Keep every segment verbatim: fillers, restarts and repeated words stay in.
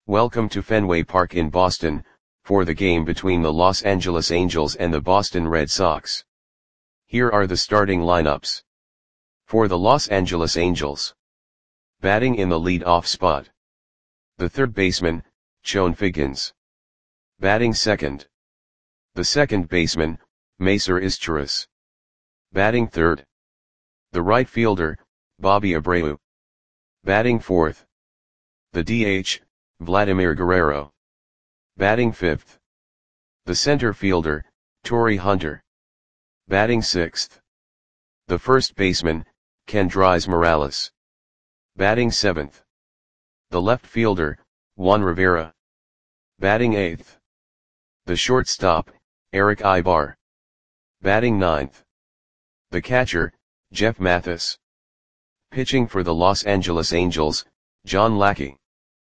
Welcome to Fenway Park in Boston, for the game between the Los Angeles Angels and the Boston Red Sox. Here are the starting lineups. For the Los Angeles Angels. Batting in the lead-off spot. The third baseman, Chone Figgins. Batting second. The second baseman, Macer Izturis. Batting third. The right fielder, Bobby Abreu. Batting fourth. The D H, Vladimir Guerrero. Batting fifth. The center fielder, Torii Hunter. Batting sixth. The first baseman, Kendrys Morales. Batting seventh. The left fielder, Juan Rivera. Batting eighth. The shortstop, Erick Aybar. Batting ninth. The catcher, Jeff Mathis. Pitching for the Los Angeles Angels, John Lackey.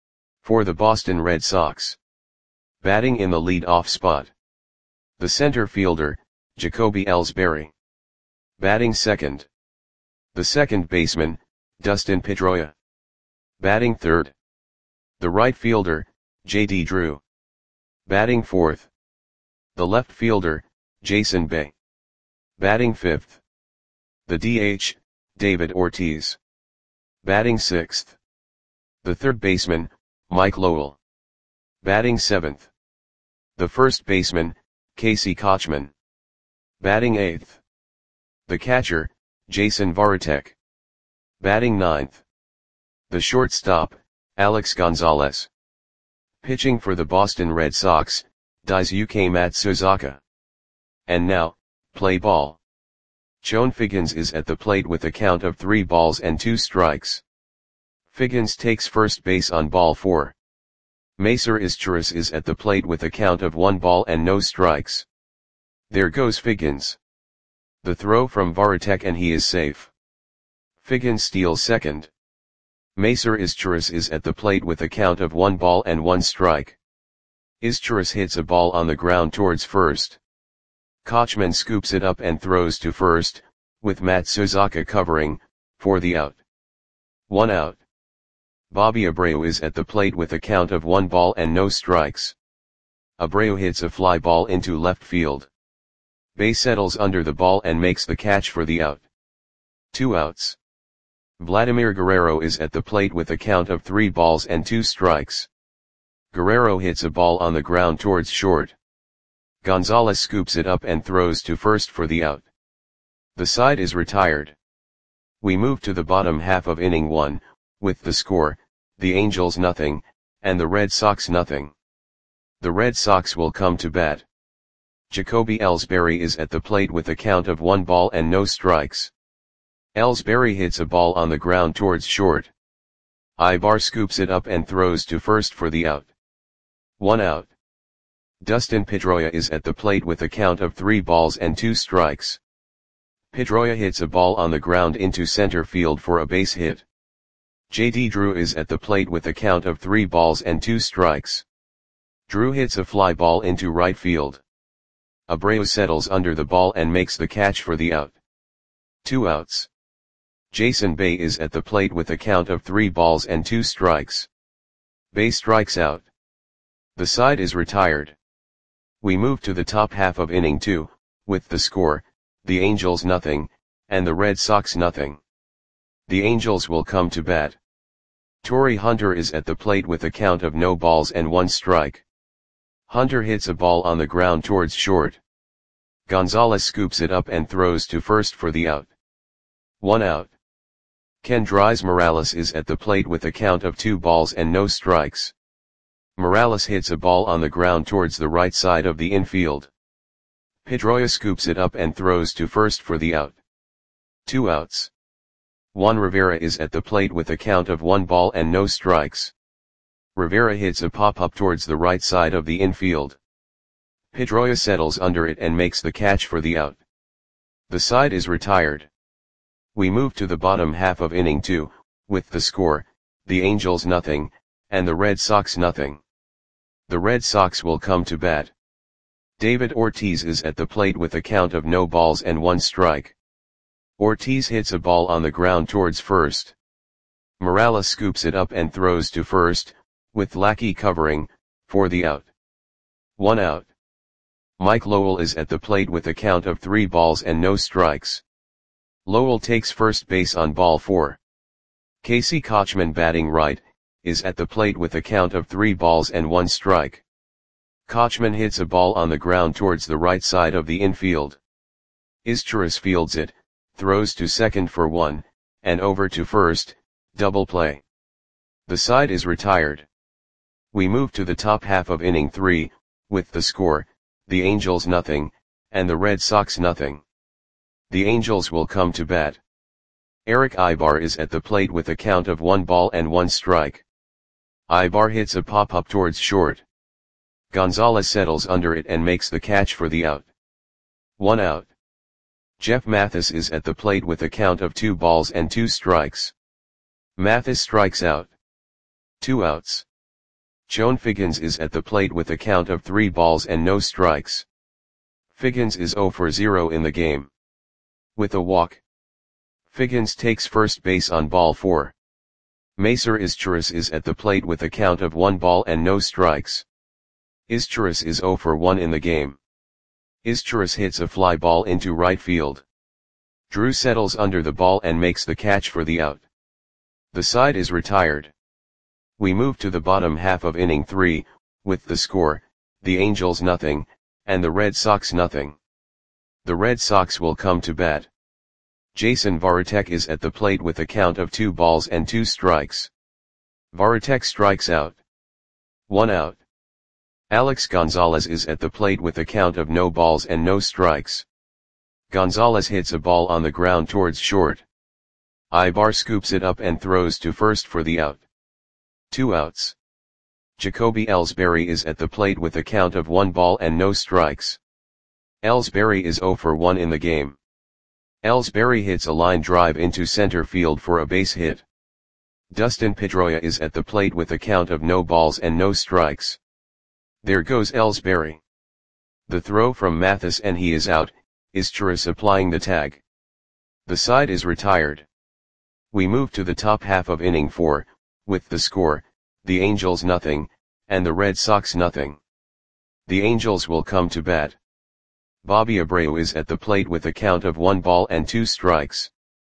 For the Boston Red Sox. Batting in the lead-off spot. The center fielder, Jacoby Ellsbury. Batting second. The second baseman, Dustin Pedroia. Batting third. The right fielder, J D Drew. Batting fourth. The left fielder, Jason Bay. Batting fifth. The D H, David Ortiz. Batting sixth. The third baseman, Mike Lowell. Batting seventh. The first baseman, Casey Kotchman. Batting eighth. The catcher, Jason Varitek. Batting ninth. The shortstop, Alex Gonzalez. Pitching for the Boston Red Sox, Daisuke Matsuzaka. And now, play ball. Chone Figgins is at the plate with a count of three balls and two strikes. Figgins takes first base on ball four. Macer Izturis is at the plate with a count of one ball and no strikes. There goes Figgins. The throw from Varitek and he is safe. Figgins steals second. Macer Izturis is at the plate with a count of one ball and one strike. Izturis hits a ball on the ground towards first. Kotchman scoops it up and throws to first, with Matsuzaka covering, for the out. One out. Bobby Abreu is at the plate with a count of one ball and no strikes. Abreu hits a fly ball into left field. Bay settles under the ball and makes the catch for the out. Two outs. Vladimir Guerrero is at the plate with a count of three balls and two strikes. Guerrero hits a ball on the ground towards short. Gonzalez scoops it up and throws to first for the out. The side is retired. We move to the bottom half of inning one, with the score, the Angels nothing, and the Red Sox nothing. The Red Sox will come to bat. Jacoby Ellsbury is at the plate with a count of one ball and no strikes. Ellsbury hits a ball on the ground towards short. Aybar scoops it up and throws to first for the out. One out. Dustin Pedroia is at the plate with a count of three balls and two strikes. Pedroia hits a ball on the ground into center field for a base hit. J D Drew is at the plate with a count of three balls and two strikes. Drew hits a fly ball into right field. Abreu settles under the ball and makes the catch for the out. Two outs. Jason Bay is at the plate with a count of three balls and two strikes. Bay strikes out. The side is retired. We move to the top half of inning two, with the score, the Angels nothing, and the Red Sox nothing. The Angels will come to bat. Torii Hunter is at the plate with a count of no balls and one strike. Hunter hits a ball on the ground towards short. Gonzalez scoops it up and throws to first for the out. One out. Kendrys Morales is at the plate with a count of two balls and no strikes. Morales hits a ball on the ground towards the right side of the infield. Pedroia scoops it up and throws to first for the out. Two outs. Juan Rivera is at the plate with a count of one ball and no strikes. Rivera hits a pop-up towards the right side of the infield. Pedroia settles under it and makes the catch for the out. The side is retired. We move to the bottom half of inning two, with the score, the Angels nothing, and the Red Sox nothing. The Red Sox will come to bat. David Ortiz is at the plate with a count of no balls and one strike. Ortiz hits a ball on the ground towards first. Morales scoops it up and throws to first, with Lackey covering, for the out. One out. Mike Lowell is at the plate with a count of three balls and no strikes. Lowell takes first base on ball four. Casey Kochman, batting right, is at the plate with a count of three balls and one strike. Kochman hits a ball on the ground towards the right side of the infield. Izturis fields it, throws to second for one, and over to first, double play. The side is retired. We move to the top half of inning three, with the score, the Angels nothing, and the Red Sox nothing. The Angels will come to bat. Eric Ibar is at the plate with a count of one ball and one strike. Ibar hits a pop-up towards short. Gonzalez settles under it and makes the catch for the out. One out. Jeff Mathis is at the plate with a count of two balls and two strikes. Mathis strikes out. Two outs. Joan Figgins is at the plate with a count of three balls and no strikes. Figgins is zero for zero in the game. With a walk. Figgins takes first base on ball four. Macer Izturis is at the plate with a count of one ball and no strikes. Izturis is zero for one in the game. Izturis hits a fly ball into right field. Drew settles under the ball and makes the catch for the out. The side is retired. We move to the bottom half of inning three, with the score, the Angels nothing, and the Red Sox nothing. The Red Sox will come to bat. Jason Varitek is at the plate with a count of two balls and two strikes. Varitek strikes out. One out. Alex Gonzalez is at the plate with a count of no balls and no strikes. Gonzalez hits a ball on the ground towards short. Ibar scoops it up and throws to first for the out. Two outs. Jacoby Ellsbury is at the plate with a count of one ball and no strikes. Ellsbury is zero for one in the game. Ellsbury hits a line drive into center field for a base hit. Dustin Pedroia is at the plate with a count of no balls and no strikes. There goes Ellsbury. The throw from Mathis and he is out, Izturis applying the tag. The side is retired. We move to the top half of inning four, with the score, the Angels nothing, and the Red Sox nothing. The Angels will come to bat. Bobby Abreu is at the plate with a count of one ball and two strikes.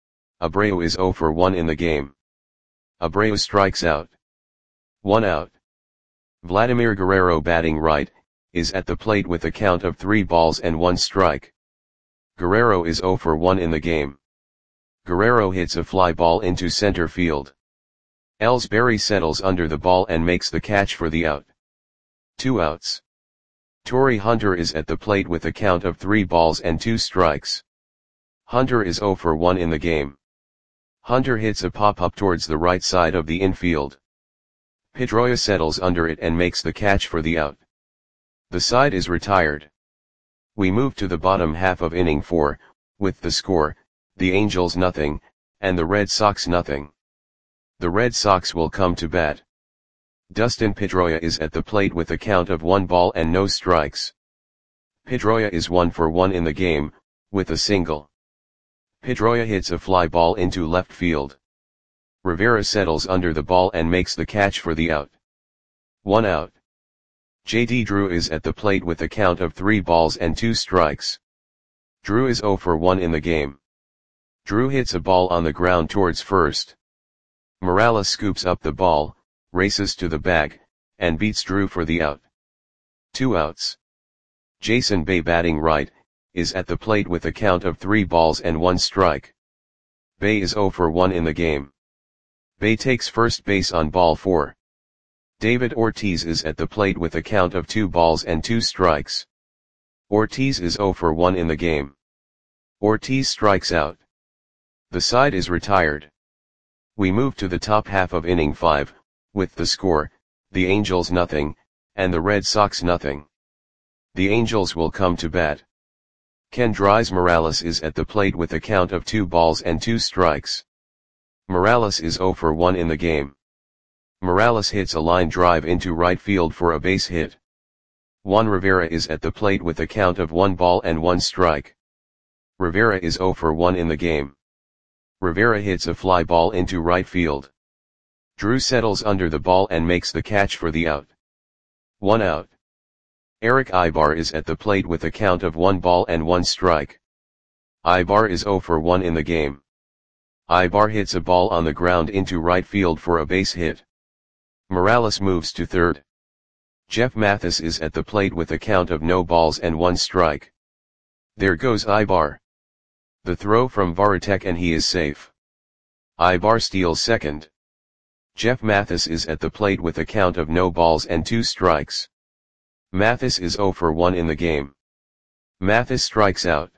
Abreu is zero for one in the game. Abreu strikes out. One out. Vladimir Guerrero, batting right, is at the plate with a count of three balls and one strike. Guerrero is zero for one in the game. Guerrero hits a fly ball into center field. Ellsbury settles under the ball and makes the catch for the out. Two outs. Torrey Hunter is at the plate with a count of three balls and two strikes. Hunter is zero for one in the game. Hunter hits a pop-up towards the right side of the infield. Pedroia settles under it and makes the catch for the out. The side is retired. We move to the bottom half of inning four, with the score, the Angels nothing, and the Red Sox nothing. The Red Sox will come to bat. Dustin Pedroia is at the plate with a count of one ball and no strikes. Pedroia is one for one in the game, with a single. Pedroia hits a fly ball into left field. Rivera settles under the ball and makes the catch for the out. One out. J D Drew is at the plate with a count of three balls and two strikes. Drew is zero for one in the game. Drew hits a ball on the ground towards first. Morales scoops up the ball, races to the bag, and beats Drew for the out. Two outs. Jason Bay, batting right, is at the plate with a count of three balls and one strike. Bay is zero for one in the game. Bay takes first base on ball four. David Ortiz is at the plate with a count of two balls and two strikes. Ortiz is zero for one in the game. Ortiz strikes out. The side is retired. We move to the top half of inning five, with the score, the Angels nothing, and the Red Sox nothing. The Angels will come to bat. Kendrys Morales is at the plate with a count of two balls and two strikes. Morales is zero for one in the game. Morales hits a line drive into right field for a base hit. Juan Rivera is at the plate with a count of one ball and one strike. Rivera is zero for one in the game. Rivera hits a fly ball into right field. Drew settles under the ball and makes the catch for the out. One out. Eric Ibar is at the plate with a count of one ball and one strike. Ibar is zero for one in the game. Ibar hits a ball on the ground into right field for a base hit. Morales moves to third. Jeff Mathis is at the plate with a count of no balls and one strike. There goes Ibar. The throw from Varitek and he is safe. Ibar steals second. Jeff Mathis is at the plate with a count of no balls and two strikes. Mathis is zero for one in the game. Mathis strikes out.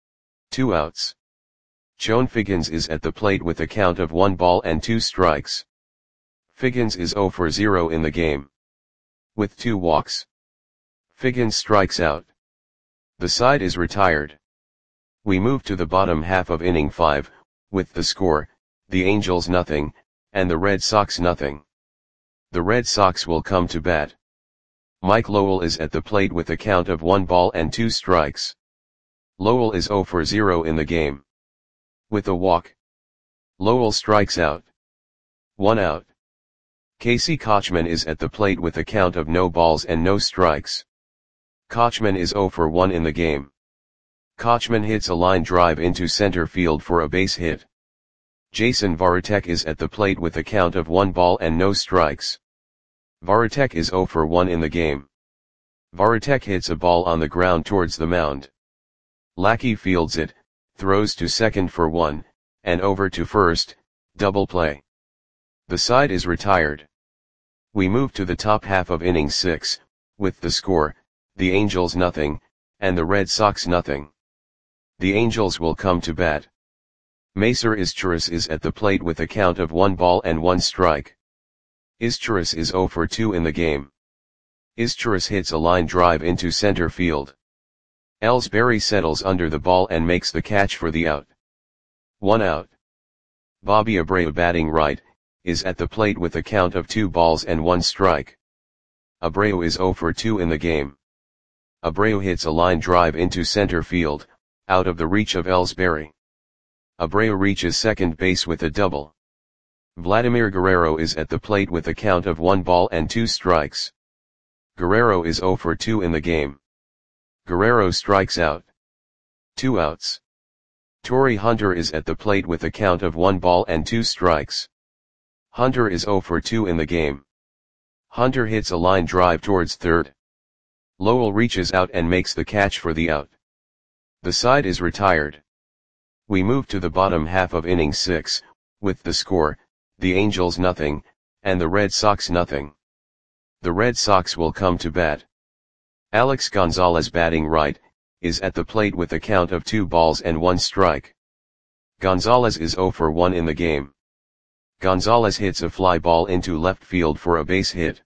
Two outs. Chone Figgins is at the plate with a count of one ball and two strikes. Figgins is zero for zero in the game. With two walks. Figgins strikes out. The side is retired. We move to the bottom half of inning five, with the score, the Angels nothing, and the Red Sox nothing. The Red Sox will come to bat. Mike Lowell is at the plate with a count of one ball and two strikes. Lowell is zero for zero in the game. With a walk. Lowell strikes out. One out. Casey Kochman is at the plate with a count of no balls and no strikes. Kochman is zero for one in the game. Kochman hits a line drive into center field for a base hit. Jason Varitek is at the plate with a count of one ball and no strikes. Varitek is zero for one in the game. Varitek hits a ball on the ground towards the mound. Lackey fields it, throws to second for one, and over to first, double play. The side is retired. We move to the top half of inning six, with the score, the Angels nothing, and the Red Sox nothing. The Angels will come to bat. Macer Izturis is at the plate with a count of one ball and one strike. Izturis is zero for two in the game. Izturis hits a line drive into center field. Ellsbury settles under the ball and makes the catch for the out. One out. Bobby Abreu, batting right, is at the plate with a count of two balls and one strike. Abreu is zero for two in the game. Abreu hits a line drive into center field, out of the reach of Ellsbury. Abreu reaches second base with a double. Vladimir Guerrero is at the plate with a count of one ball and two strikes. Guerrero is zero for two in the game. Guerrero strikes out. Two outs. Torii Hunter is at the plate with a count of one ball and two strikes. Hunter is zero for two in the game. Hunter hits a line drive towards third. Lowell reaches out and makes the catch for the out. The side is retired. We move to the bottom half of inning six, with the score, the Angels nothing, and the Red Sox nothing. The Red Sox will come to bat. Alex Gonzalez, batting right, is at the plate with a count of two balls and one strike. Gonzalez is zero for one in the game. Gonzalez hits a fly ball into left field for a base hit.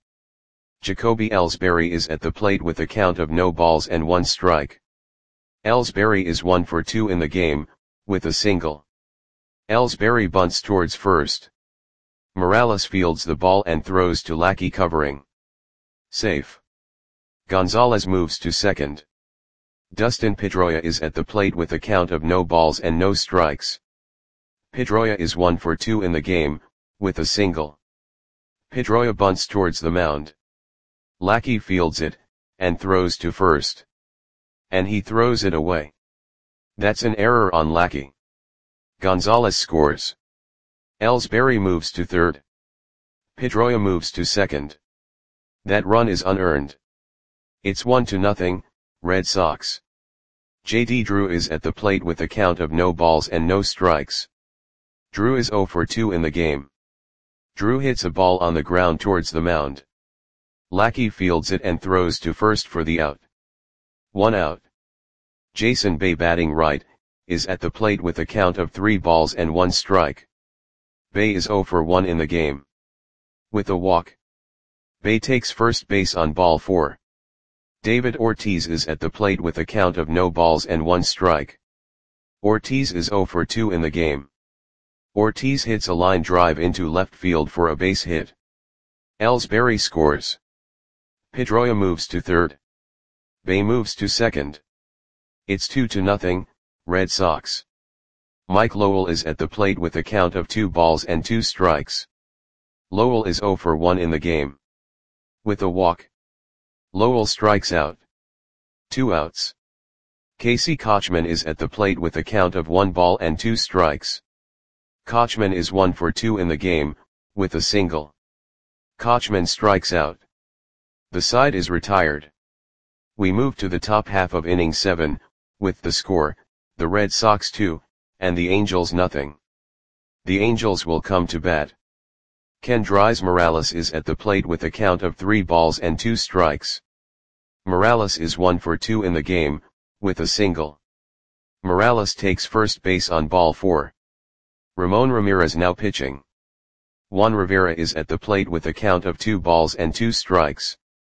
Jacoby Ellsbury is at the plate with a count of no balls and one strike. Ellsbury is one for two in the game, with a single. Ellsbury bunts towards first. Morales fields the ball and throws to Lackey, covering. Safe. Gonzalez moves to second. Dustin Pedroia is at the plate with a count of no balls and no strikes. Pedroia is one for two in the game, with a single. Pedroia bunts towards the mound. Lackey fields it, and throws to first. And he throws it away. That's an error on Lackey. Gonzalez scores. Ellsbury moves to third. Pedroia moves to second. That run is unearned. It's one to nothing, Red Sox. J D Drew is at the plate with a count of no balls and no strikes. Drew is zero for two in the game. Drew hits a ball on the ground towards the mound. Lackey fields it and throws to first for the out. One out. Jason Bay, batting right, is at the plate with a count of three balls and one strike. Bay is zero for one in the game. With a walk. Bay takes first base on ball four. David Ortiz is at the plate with a count of no balls and one strike. Ortiz is zero for two in the game. Ortiz hits a line drive into left field for a base hit. Ellsbury scores. Pedroia moves to third. Bay moves to second. It's two to nothing, Red Sox. Mike Lowell is at the plate with a count of two balls and two strikes. Lowell is zero for one in the game. With a walk, Lowell strikes out. Two outs. Casey Kochman is at the plate with a count of one ball and two strikes. Kochman is one for two in the game, with a single. Kochman strikes out. The side is retired. We move to the top half of inning seven, with the score, the Red Sox two, and the Angels nothing. The Angels will come to bat. Kendrys Morales is at the plate with a count of three balls and two strikes. Morales is one for two in the game, with a single. Morales takes first base on ball four. Ramon Ramirez now pitching. Juan Rivera is at the plate with a count of two balls and two strikes.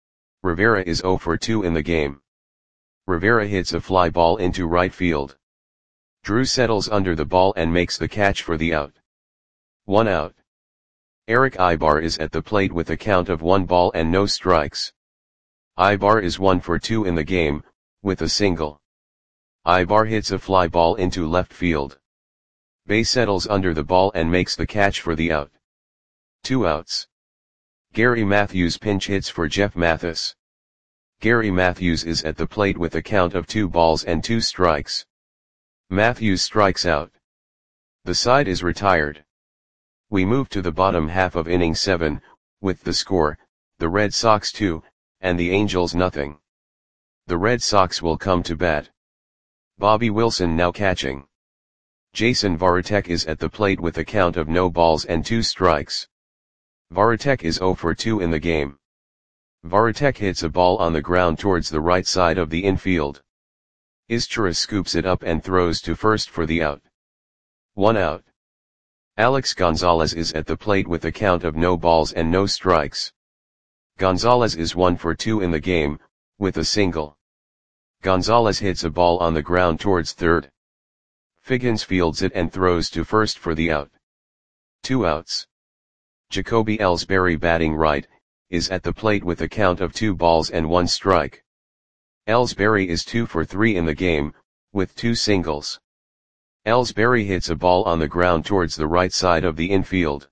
Rivera is zero for two in the game. Rivera hits a fly ball into right field. Drew settles under the ball and makes the catch for the out. One out. Erick Aybar is at the plate with a count of one ball and no strikes. Aybar is one for two in the game, with a single. Aybar hits a fly ball into left field. Bay settles under the ball and makes the catch for the out. Two outs. Gary Matthews pinch hits for Jeff Mathis. Gary Matthews is at the plate with a count of two balls and two strikes. Matthews strikes out. The side is retired. We move to the bottom half of inning seven, with the score, the Red Sox two, and the Angels nothing. The Red Sox will come to bat. Bobby Wilson now catching. Jason Varitek is at the plate with a count of no balls and two strikes. Varitek is zero for two in the game. Varitek hits a ball on the ground towards the right side of the infield. Izturis scoops it up and throws to first for the out. One out. Alex Gonzalez is at the plate with a count of no balls and no strikes. Gonzalez is one for two in the game, with a single. Gonzalez hits a ball on the ground towards third. Figgins fields it and throws to first for the out. Two outs. Jacoby Ellsbury batting right, is at the plate with a count of two balls and one strike. Ellsbury is two for three in the game, with two singles. Ellsbury hits a ball on the ground towards the right side of the infield.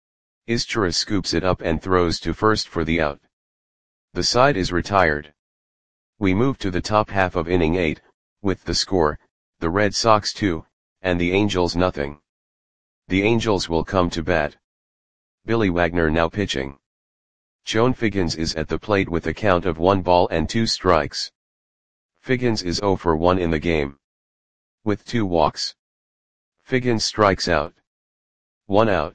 Izturis scoops it up and throws to first for the out. The side is retired. We move to the top half of inning eight, with the score, the Red Sox two, and the Angels nothing. The Angels will come to bat. Billy Wagner now pitching. Chone Figgins is at the plate with a count of one ball and two strikes. Figgins is zero for one in the game. With two walks. Figgins strikes out. One out.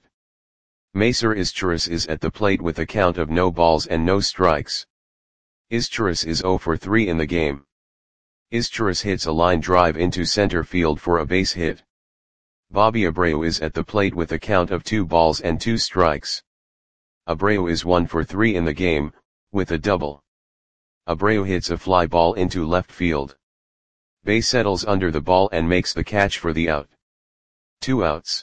Macer Izturis is at the plate with a count of no balls and no strikes. Izturis is zero for three in the game. Izturis hits a line drive into center field for a base hit. Bobby Abreu is at the plate with a count of two balls and two strikes. Abreu is one for three in the game, with a double. Abreu hits a fly ball into left field. Bay settles under the ball and makes the catch for the out. Two outs.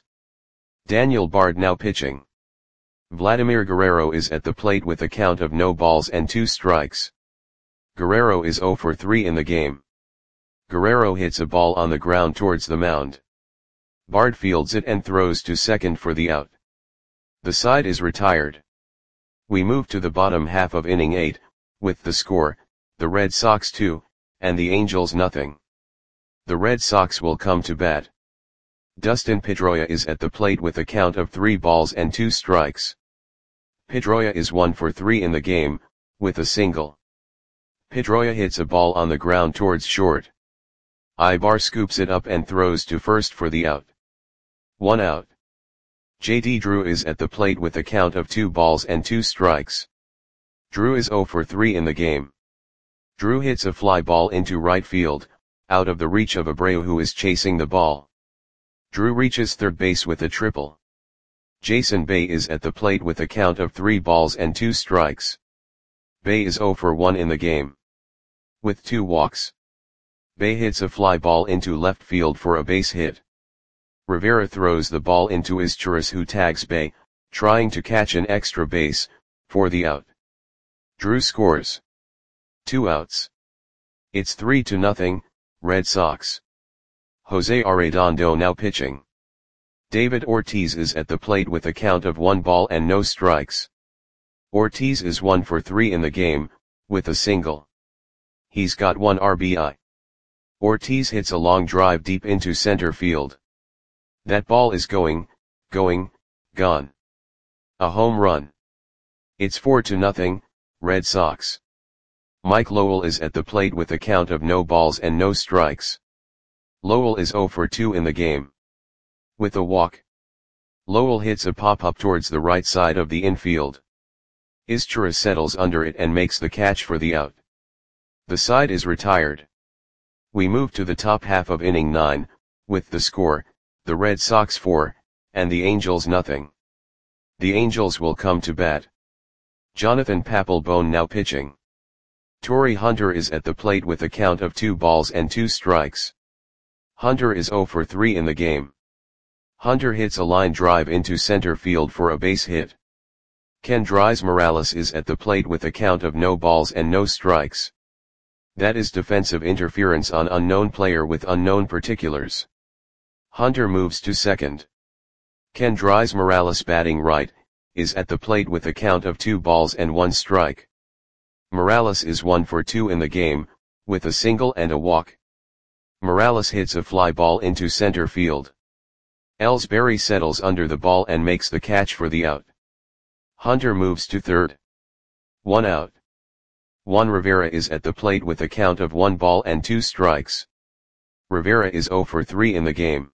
Daniel Bard now pitching. Vladimir Guerrero is at the plate with a count of no balls and two strikes. Guerrero is zero for three in the game. Guerrero hits a ball on the ground towards the mound. Bard fields it and throws to second for the out. The side is retired. We move to the bottom half of inning eight, with the score, the Red Sox two, and the Angels nothing. The Red Sox will come to bat. Dustin Pedroia is at the plate with a count of three balls and two strikes. Pedroia is one for three in the game, with a single. Pedroia hits a ball on the ground towards short. Aybar scoops it up and throws to first for the out. One out. J D Drew is at the plate with a count of two balls and two strikes. Drew is zero for three in the game. Drew hits a fly ball into right field, out of the reach of Abreu who is chasing the ball. Drew reaches third base with a triple. Jason Bay is at the plate with a count of three balls and two strikes. Bay is zero for one in the game. With two walks. Bay hits a fly ball into left field for a base hit. Rivera throws the ball into Izturis who tags Bay, trying to catch an extra base, for the out. Drew scores. Two outs. It's three to nothing, Red Sox. Jose Arredondo now pitching. David Ortiz is at the plate with a count of one ball and no strikes. Ortiz is one for three in the game, with a single. He's got one R B I. Ortiz hits a long drive deep into center field. That ball is going, going, gone. A home run. It's four to nothing, Red Sox. Mike Lowell is at the plate with a count of no balls and no strikes. Lowell is zero for two in the game. With a walk. Lowell hits a pop-up towards the right side of the infield. Izchira settles under it and makes the catch for the out. The side is retired. We move to the top half of inning nine, with the score, the Red Sox four, and the Angels nothing. The Angels will come to bat. Jonathan Papelbon now pitching. Torii Hunter is at the plate with a count of two balls and two strikes. Hunter is zero for three in the game. Hunter hits a line drive into center field for a base hit. Kendrys Morales is at the plate with a count of no balls and no strikes. That is defensive interference on unknown player with unknown particulars. Hunter moves to second. Kendrys Morales, batting right, is at the plate with a count of two balls and one strike. Morales is one for two in the game, with a single and a walk. Morales hits a fly ball into center field. Ellsbury settles under the ball and makes the catch for the out. Hunter moves to third. One out. Juan Rivera is at the plate with a count of one ball and two strikes. Rivera is zero for three in the game.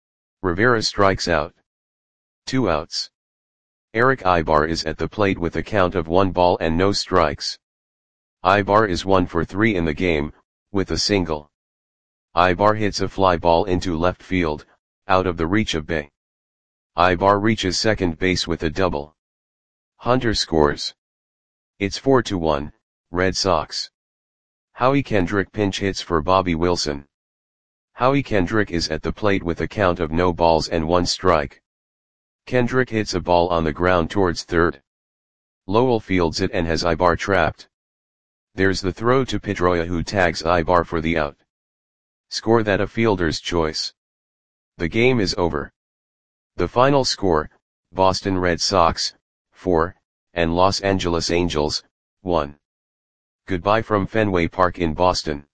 Rivera strikes out. Two outs. Erick Aybar is at the plate with a count of one ball and no strikes. Aybar is one for three in the game, with a single. Aybar hits a fly ball into left field, out of the reach of Bay. Aybar reaches second base with a double. Hunter scores. It's four to one, Red Sox. Howie Kendrick pinch hits for Bobby Wilson. Howie Kendrick is at the plate with a count of no balls and one strike. Kendrick hits a ball on the ground towards third. Lowell fields it and has Aybar trapped. There's the throw to Pedroia, who tags Aybar for the out. Score that a fielder's choice. The game is over. The final score, Boston Red Sox, four, and Los Angeles Angels, one. Goodbye from Fenway Park in Boston.